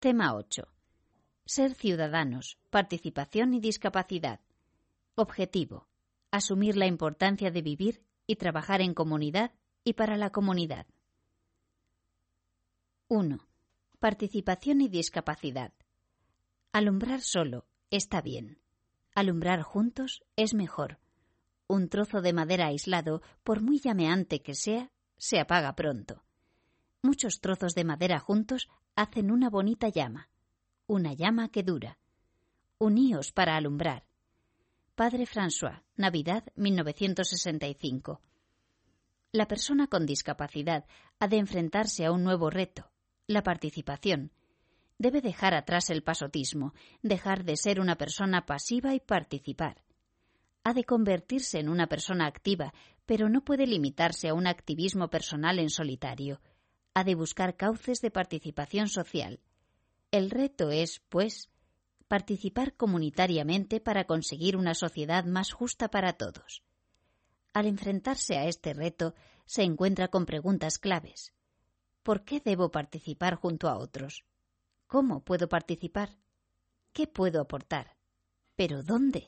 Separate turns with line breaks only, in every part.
Tema 8. Ser ciudadanos, participación y discapacidad. Objetivo: asumir la importancia de vivir y trabajar en comunidad y para la comunidad. 1. Participación y discapacidad. Alumbrar solo está bien. Alumbrar juntos es mejor. Un trozo de madera aislado, por muy llameante que sea, se apaga pronto. Muchos trozos de madera juntos hacen una bonita llama, una llama que dura. Uníos para alumbrar. Padre François, Navidad 1965. La persona con discapacidad ha de enfrentarse a un nuevo reto, la participación. Debe dejar atrás el pasotismo, dejar de ser una persona pasiva y participar. Ha de convertirse en una persona activa, pero no puede limitarse a un activismo personal en solitario. Ha de buscar cauces de participación social. El reto es, pues, participar comunitariamente para conseguir una sociedad más justa para todos. Al enfrentarse a este reto, se encuentra con preguntas claves. ¿Por qué debo participar junto a otros? ¿Cómo puedo participar? ¿Qué puedo aportar? ¿Pero dónde?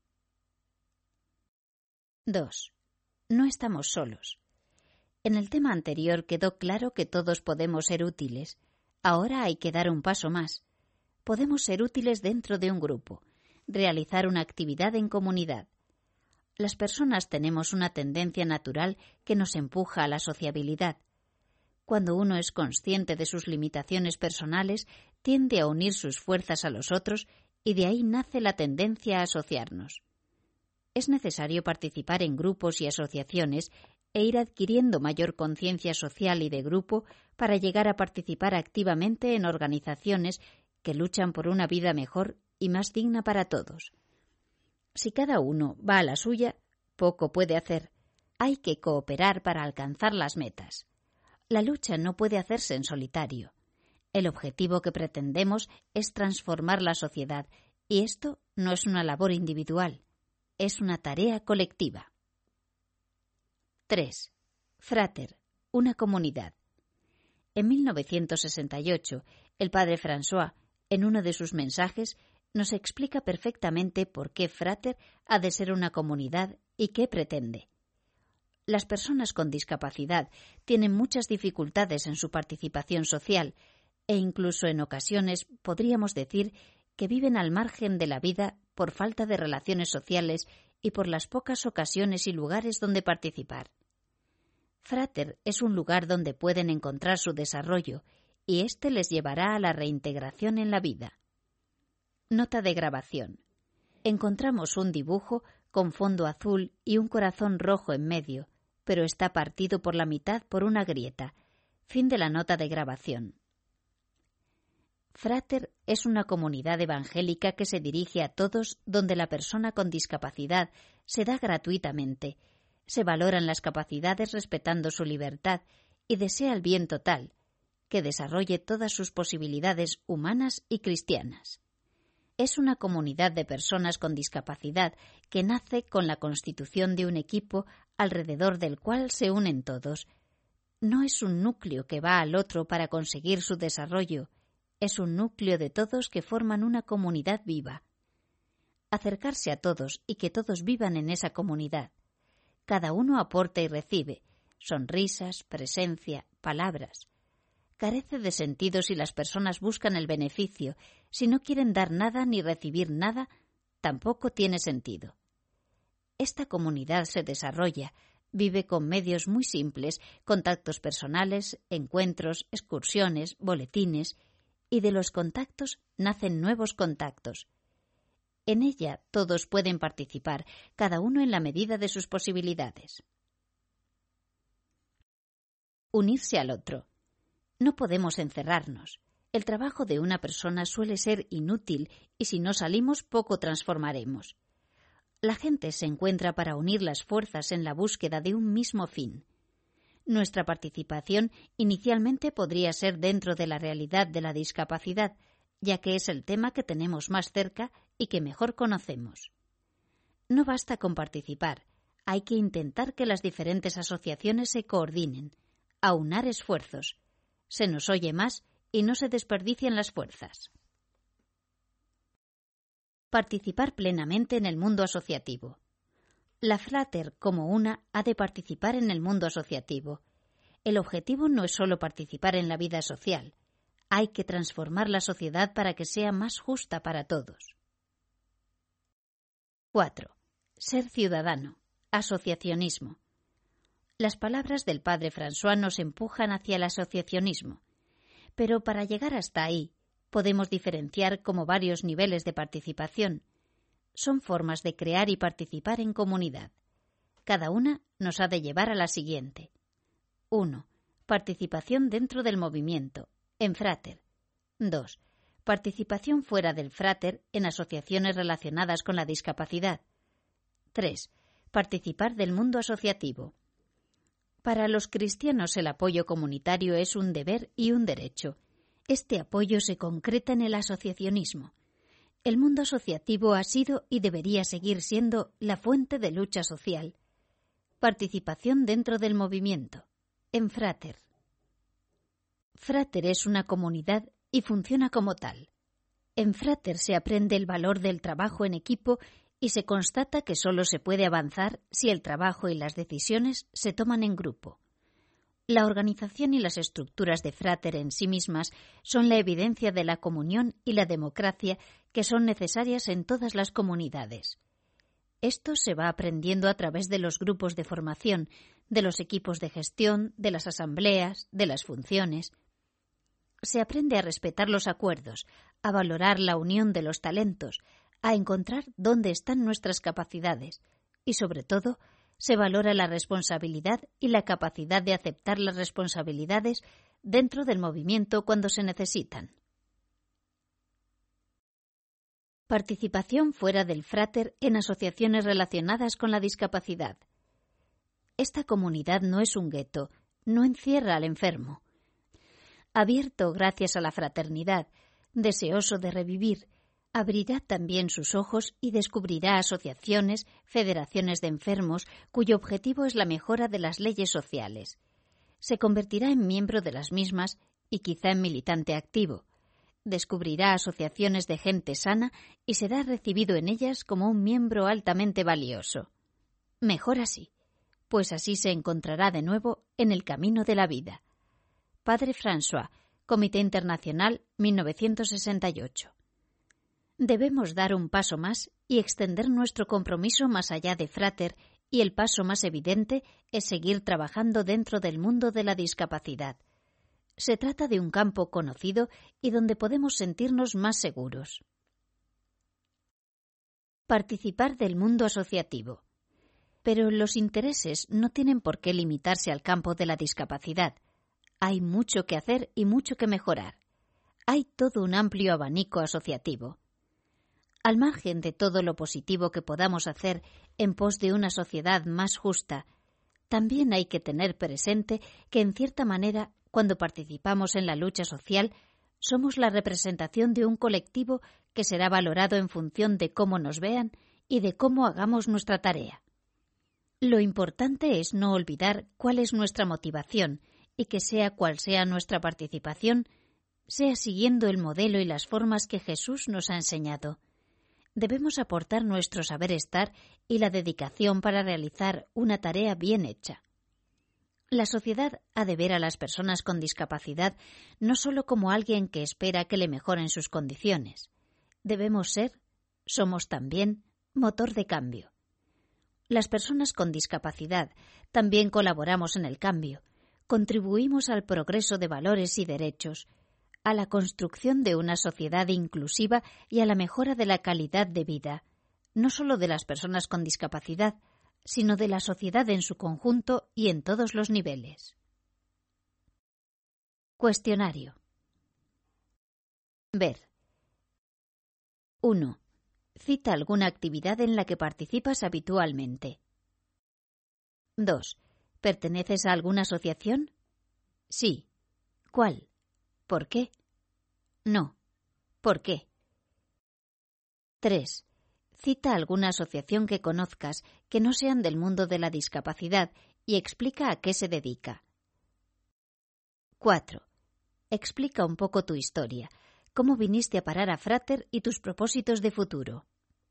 2. No estamos solos. En el tema anterior quedó claro que todos podemos ser útiles. Ahora hay que dar un paso más. Podemos ser útiles dentro de un grupo, realizar una actividad en comunidad. Las personas tenemos una tendencia natural que nos empuja a la sociabilidad. Cuando uno es consciente de sus limitaciones personales, tiende a unir sus fuerzas a los otros y de ahí nace la tendencia a asociarnos. Es necesario participar en grupos y asociaciones e ir adquiriendo mayor conciencia social y de grupo para llegar a participar activamente en organizaciones que luchan por una vida mejor y más digna para todos. Si cada uno va a la suya, poco puede hacer. Hay que cooperar para alcanzar las metas. La lucha no puede hacerse en solitario. El objetivo que pretendemos es transformar la sociedad, y esto no es una labor individual, es una tarea colectiva. 3. Frater, una comunidad. En 1968, el padre François, en uno de sus mensajes, nos explica perfectamente por qué Frater ha de ser una comunidad y qué pretende. Las personas con discapacidad tienen muchas dificultades en su participación social e incluso en ocasiones podríamos decir que viven al margen de la vida por falta de relaciones sociales y por las pocas ocasiones y lugares donde participar. Frater es un lugar donde pueden encontrar su desarrollo y éste les llevará a la reintegración en la vida. Nota de grabación. Encontramos un dibujo con fondo azul y un corazón rojo en medio, pero está partido por la mitad por una grieta. Fin de la nota de grabación. Frater es una comunidad evangélica que se dirige a todos donde la persona con discapacidad se da gratuitamente, se valoran las capacidades respetando su libertad y desea el bien total, que desarrolle todas sus posibilidades humanas y cristianas. Es una comunidad de personas con discapacidad que nace con la constitución de un equipo alrededor del cual se unen todos. No es un núcleo que va al otro para conseguir su desarrollo, es un núcleo de todos que forman una comunidad viva. Acercarse a todos y que todos vivan en esa comunidad. Cada uno aporta y recibe, sonrisas, presencia, palabras. Carece de sentido si las personas buscan el beneficio. Si no quieren dar nada ni recibir nada, tampoco tiene sentido. Esta comunidad se desarrolla, vive con medios muy simples, contactos personales, encuentros, excursiones, boletines, y de los contactos nacen nuevos contactos. En ella todos pueden participar, cada uno en la medida de sus posibilidades. Unirse al otro. No podemos encerrarnos. El trabajo de una persona suele ser inútil y si no salimos poco transformaremos. La gente se encuentra para unir las fuerzas en la búsqueda de un mismo fin. Nuestra participación inicialmente podría ser dentro de la realidad de la discapacidad, ya que es el tema que tenemos más cerca y que mejor conocemos. No basta con participar, hay que intentar que las diferentes asociaciones se coordinen, aunar esfuerzos. Se nos oye más y no se desperdician las fuerzas. Participar plenamente en el mundo asociativo. La Frater, como una, ha de participar en el mundo asociativo. El objetivo no es solo participar en la vida social. Hay que transformar la sociedad para que sea más justa para todos. 4. Ser ciudadano. Asociacionismo. Las palabras del padre François nos empujan hacia el asociacionismo. Pero para llegar hasta ahí, podemos diferenciar como varios niveles de participación. Son formas de crear y participar en comunidad. Cada una nos ha de llevar a la siguiente. 1. Participación dentro del movimiento, en Frater. 2. Participación fuera del Frater en asociaciones relacionadas con la discapacidad. 3. Participar del mundo asociativo. Para los cristianos el apoyo comunitario es un deber y un derecho. Este apoyo se concreta en el asociacionismo. El mundo asociativo ha sido y debería seguir siendo la fuente de lucha social. Participación dentro del movimiento, en Frater. Frater es una comunidad y funciona como tal. En Frater se aprende el valor del trabajo en equipo y se constata que solo se puede avanzar si el trabajo y las decisiones se toman en grupo. La organización y las estructuras de Frater en sí mismas son la evidencia de la comunión y la democracia que son necesarias en todas las comunidades. Esto se va aprendiendo a través de los grupos de formación, de los equipos de gestión, de las asambleas, de las funciones. Se aprende a respetar los acuerdos, a valorar la unión de los talentos, a encontrar dónde están nuestras capacidades y, sobre todo, se valora la responsabilidad y la capacidad de aceptar las responsabilidades dentro del movimiento cuando se necesitan. Participación fuera del Frater en asociaciones relacionadas con la discapacidad. Esta comunidad no es un gueto, no encierra al enfermo. Abierto gracias a la fraternidad, deseoso de revivir, abrirá también sus ojos y descubrirá asociaciones, federaciones de enfermos, cuyo objetivo es la mejora de las leyes sociales. Se convertirá en miembro de las mismas y quizá en militante activo. Descubrirá asociaciones de gente sana y será recibido en ellas como un miembro altamente valioso. Mejor así, pues así se encontrará de nuevo en el camino de la vida. Padre François, Comité Internacional, 1968. Debemos dar un paso más y extender nuestro compromiso más allá de Frater, y el paso más evidente es seguir trabajando dentro del mundo de la discapacidad. Se trata de un campo conocido y donde podemos sentirnos más seguros. Participar del mundo asociativo. Pero los intereses no tienen por qué limitarse al campo de la discapacidad. Hay mucho que hacer y mucho que mejorar. Hay todo un amplio abanico asociativo. Al margen de todo lo positivo que podamos hacer en pos de una sociedad más justa, también hay que tener presente que, en cierta manera, cuando participamos en la lucha social, somos la representación de un colectivo que será valorado en función de cómo nos vean y de cómo hagamos nuestra tarea. Lo importante es no olvidar cuál es nuestra motivación y que sea cual sea nuestra participación, sea siguiendo el modelo y las formas que Jesús nos ha enseñado. Debemos aportar nuestro saber estar y la dedicación para realizar una tarea bien hecha. La sociedad ha de ver a las personas con discapacidad no solo como alguien que espera que le mejoren sus condiciones. Debemos ser, somos también, motor de cambio. Las personas con discapacidad también colaboramos en el cambio, contribuimos al progreso de valores y derechos, a la construcción de una sociedad inclusiva y a la mejora de la calidad de vida, no solo de las personas con discapacidad, sino de la sociedad en su conjunto y en todos los niveles. Cuestionario. Ver. 1. Cita alguna actividad en la que participas habitualmente. 2. ¿Perteneces a alguna asociación? Sí. ¿Cuál? ¿Por qué? No. ¿Por qué? 3. Cita alguna asociación que conozcas que no sean del mundo de la discapacidad y explica a qué se dedica. 4. Explica un poco tu historia. ¿Cómo viniste a parar a Frater y tus propósitos de futuro?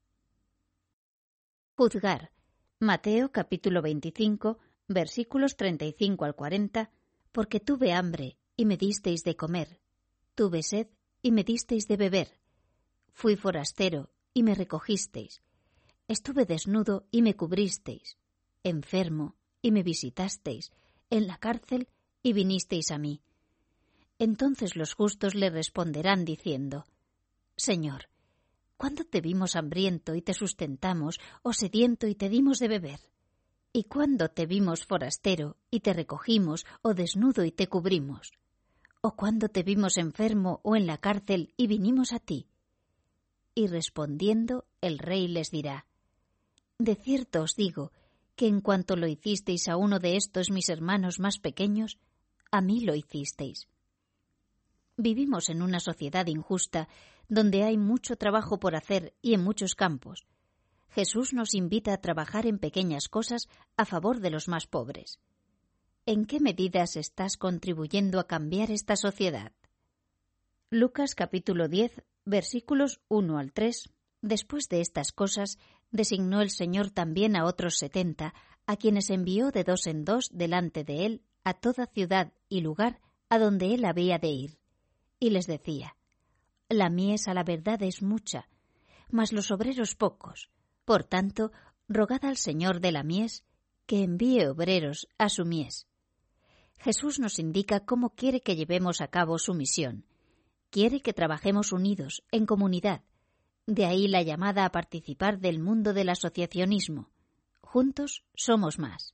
Juzgar. Mateo capítulo 25, versículos 35 al 40. Porque tuve hambre y me disteis de comer. Tuve sed y me disteis de beber. Fui forastero y me recogisteis. Estuve desnudo y me cubristeis. Enfermo y me visitasteis. En la cárcel y vinisteis a mí. Entonces los justos le responderán diciendo: Señor, ¿cuándo te vimos hambriento y te sustentamos, o sediento y te dimos de beber? ¿Y cuándo te vimos forastero y te recogimos, o desnudo y te cubrimos? ¿O cuándo te vimos enfermo o en la cárcel y vinimos a ti? Y respondiendo, el rey les dirá: De cierto os digo que en cuanto lo hicisteis a uno de estos mis hermanos más pequeños, a mí lo hicisteis. Vivimos en una sociedad injusta, donde hay mucho trabajo por hacer y en muchos campos. Jesús nos invita a trabajar en pequeñas cosas a favor de los más pobres. ¿En qué medidas estás contribuyendo a cambiar esta sociedad? Lucas capítulo 10, versículos 1 al 3. Después de estas cosas, designó el Señor también a otros 70, a quienes envió de 2 en 2 delante de él a toda ciudad y lugar a donde él había de ir. Y les decía: La mies a la verdad es mucha, mas los obreros pocos. Por tanto, rogad al Señor de la mies que envíe obreros a su mies. Jesús nos indica cómo quiere que llevemos a cabo su misión. Quiere que trabajemos unidos, en comunidad. De ahí la llamada a participar del mundo del asociacionismo. Juntos somos más.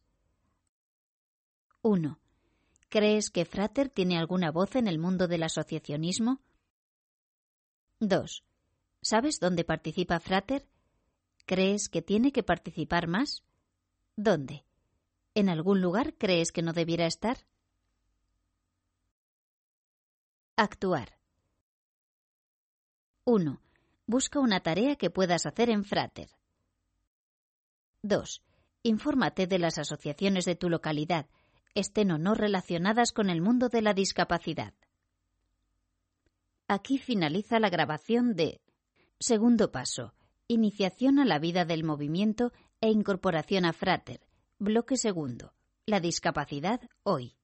1. ¿Crees que Frater tiene alguna voz en el mundo del asociacionismo? 2. ¿Sabes dónde participa Frater? ¿Crees que tiene que participar más? ¿Dónde? ¿En algún lugar crees que no debiera estar? Actuar. 1. Busca una tarea que puedas hacer en Frater. 2. Infórmate de las asociaciones de tu localidad, estén o no relacionadas con el mundo de la discapacidad. Aquí finaliza la grabación de Segundo paso: Iniciación a la vida del movimiento e incorporación a Frater. Bloque segundo: La discapacidad hoy.